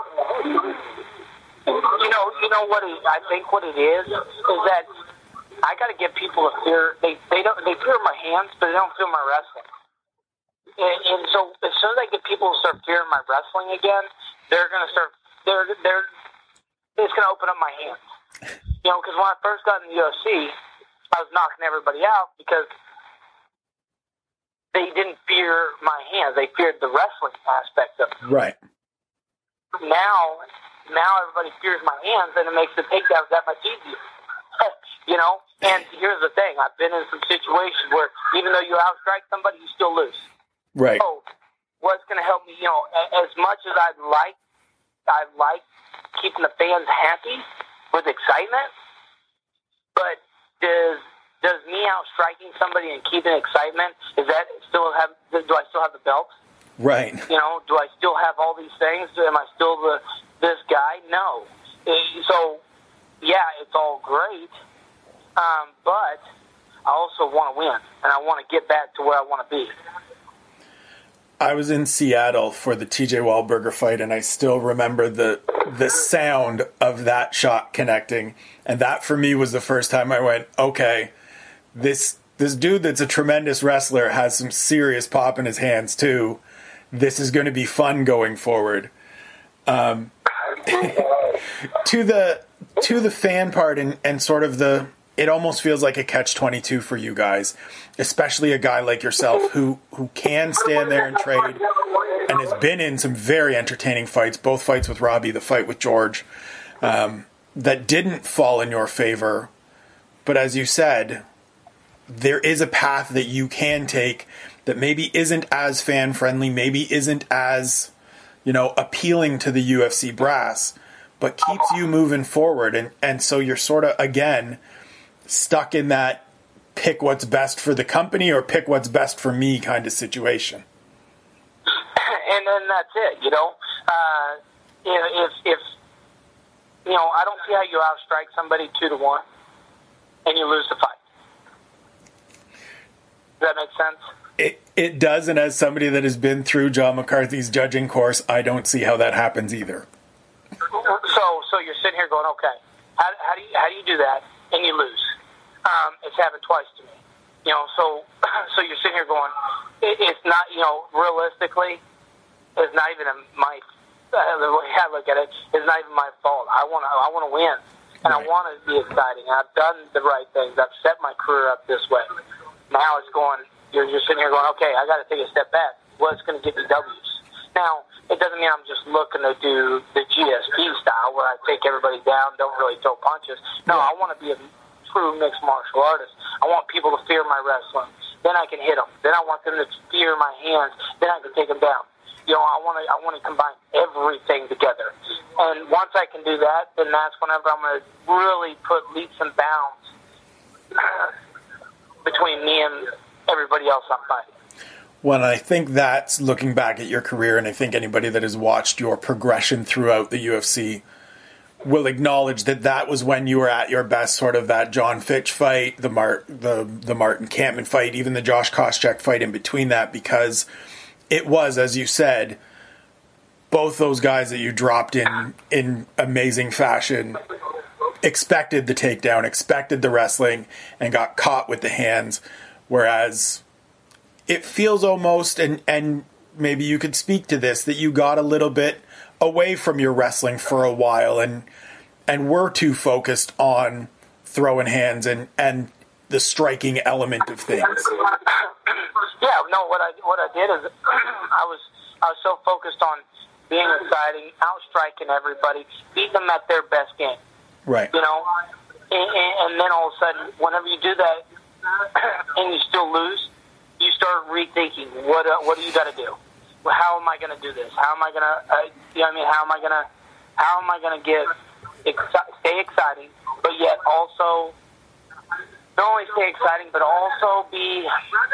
You know, you know what? It, I think what it is is that I got to get people to fear. They they don't they fear my hands, but they don't fear my wrestling. And, and so as soon as I get people to start fearing my wrestling again, they're gonna start. They're they're it's gonna open up my hands. You know, because when I first got in the U F C, I was knocking everybody out because they didn't fear my hands. They feared the wrestling aspect of it. Right. Now, now everybody fears my hands, and it makes the takedowns that much easier. You know? And here's the thing. I've been in some situations where even though you outstrike somebody, you still lose. Right. So what's going to help me, you know, as much as I'd like, I like keeping the fans happy with excitement, but does does me outstriking somebody and keeping excitement, is that still have, do I still have the belt? Right. You know, do I still have all these things? Am I still the this guy? No. So, yeah, it's all great, um, but I also want to win, and I want to get back to where I want to be. I was in Seattle for the T J Wahlberger fight, and I still remember the the sound of that shot connecting, and that for me was the first time I went, okay, this this dude that's a tremendous wrestler has some serious pop in his hands too. This is going to be fun going forward. Um, to the to the fan part and, and sort of the, it almost feels like a catch twenty-two for you guys, especially a guy like yourself who, who can stand there and trade and has been in some very entertaining fights, both fights with Robbie, the fight with George, um, that didn't fall in your favor. But as you said, there is a path that you can take that maybe isn't as fan-friendly, maybe isn't as, you know, appealing to the U F C brass, but keeps you moving forward. And, and so you're sort of, again, stuck in that pick what's best for the company or pick what's best for me kind of situation. And then that's it, you know. Uh, if, if, you know, I don't see how you outstrike somebody two to one and you lose the fight. Does that make sense? It it does, and as somebody that has been through John McCarthy's judging course, I don't see how that happens either. So, so you're sitting here going, okay, how, how do you how do you do that and you lose? Um, it's happened twice to me, you know. So, so you're sitting here going, it, it's not, you know, realistically, it's not even a, my uh, the way I look at it, it's not even my fault. I want to I want to win, and right. I want to be exciting. I've done the right things. I've set my career up this way. Now it's going. You're just sitting here going, okay, I got to take a step back. What's going to get me W's? Now, it doesn't mean I'm just looking to do the G S P style where I take everybody down, don't really throw punches. No, I want to be a true mixed martial artist. I want people to fear my wrestling. Then I can hit them. Then I want them to fear my hands. Then I can take them down. You know, I want to I want to combine everything together. And once I can do that, then that's whenever I'm going to really put leaps and bounds between me and everybody else I'm fighting. Well, I think that's looking back at your career, and I think anybody that has watched your progression throughout the U F C will acknowledge that that was when you were at your best, sort of that John Fitch fight, the Mart, the the Martin Kampmann fight, even the Josh Koscheck fight in between that, because it was, as you said, both those guys that you dropped in in amazing fashion expected the takedown, expected the wrestling, and got caught with the hands, whereas it feels almost, and, and maybe you could speak to this, that you got a little bit away from your wrestling for a while and and were too focused on throwing hands and, and the striking element of things. Yeah, no, what I what I did is I was I was so focused on being exciting, outstriking everybody, beating them at their best game. Right. You know, and, and, and then all of a sudden, whenever you do that and you still lose, you start rethinking what uh, what do you got to do? Well, how am I going to do this? How am I going to, uh, you know what I mean? How am I going to, how am I going to get exci- stay exciting, but yet also not only stay exciting, but also be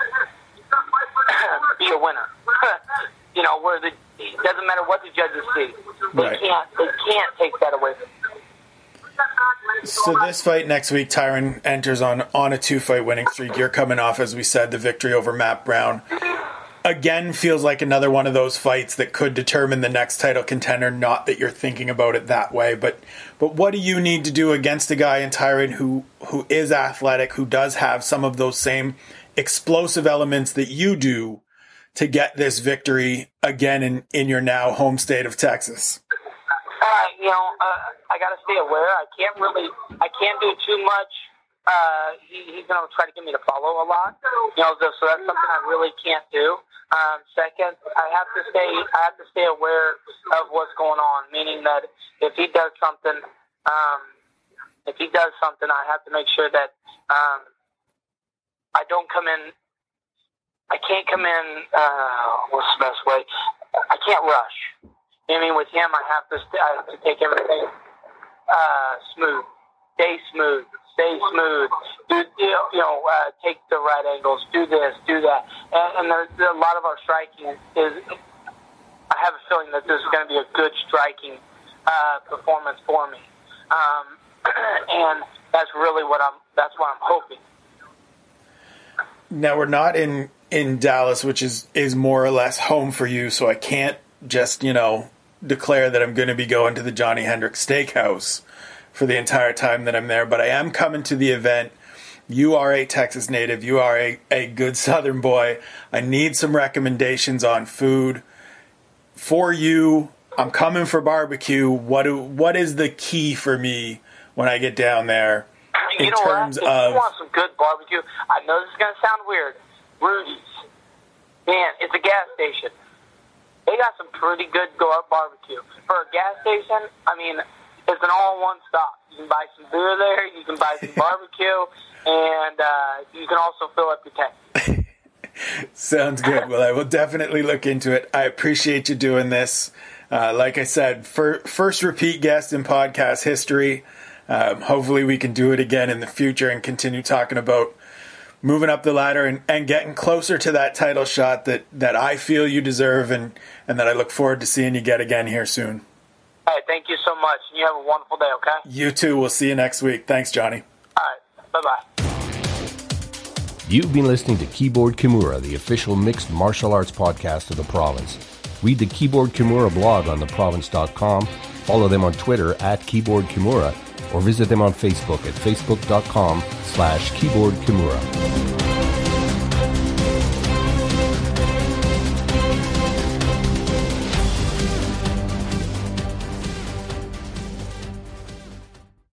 be a winner. You know, where the it doesn't matter what the judges see, they right. can't they can't take that away from you. So this fight next week, Tyron enters on, on a two-fight winning streak. You're coming off, as we said, the victory over Matt Brown. Again, feels like another one of those fights that could determine the next title contender. Not that you're thinking about it that way, but but what do you need to do against a guy in Tyron who who is athletic, who does have some of those same explosive elements that you do to get this victory again in, in your now home state of Texas? Uh, you know, uh, I got to stay aware. I can't really, I can't do too much. Uh, he, he's going to try to get me to follow a lot. You know, so that's something I really can't do. Um, second, I have to stay, I have to stay aware of what's going on. Meaning that if he does something, um, if he does something, I have to make sure that um, I don't come in. I can't come in. Uh, what's the best way? I can't rush. I mean, with him, I have to st- I have to take everything uh, smooth, stay smooth, stay smooth. Do you know? Uh, take the right angles. Do this, do that. And, and there's, there's a lot of our striking is. I have a feeling that this is going to be a good striking uh, performance for me, um, and that's really what I'm. That's what I'm hoping. Now we're not in, in Dallas, which is, is more or less home for you, so I can't just, you know, declare that I'm going to be going to the Johnny Hendricks Steakhouse for the entire time that I'm there, but I am coming to the event. You are a Texas native. You are a, a good Southern boy. I need some recommendations on food for you. I'm coming for barbecue. What do, what is the key for me when I get down there in you know terms what? If of... you want some good barbecue, I know this is going to sound weird. Rudy's. Man, it's a gas station. They got some pretty good barbecue. For a gas station, I mean, it's an all-in-one stop. You can buy some beer there, you can buy some barbecue, and uh, you can also fill up your tank. Sounds good. Well, I will definitely look into it. I appreciate you doing this. Uh, like I said, for, first repeat guest in podcast history. Um, hopefully we can do it again in the future and continue talking about moving up the ladder and, and getting closer to that title shot that, that I feel you deserve and, and that I look forward to seeing you get again here soon. All right, thank you so much. You have a wonderful day, okay? You too. We'll see you next week. Thanks, Johnny. All right, bye-bye. You've been listening to Keyboard Kimura, the official mixed martial arts podcast of the province. Read the Keyboard Kimura blog on the province dot com, follow them on Twitter at Keyboard Kimura, or visit them on Facebook at facebook dot com slash Keyboard Kimura.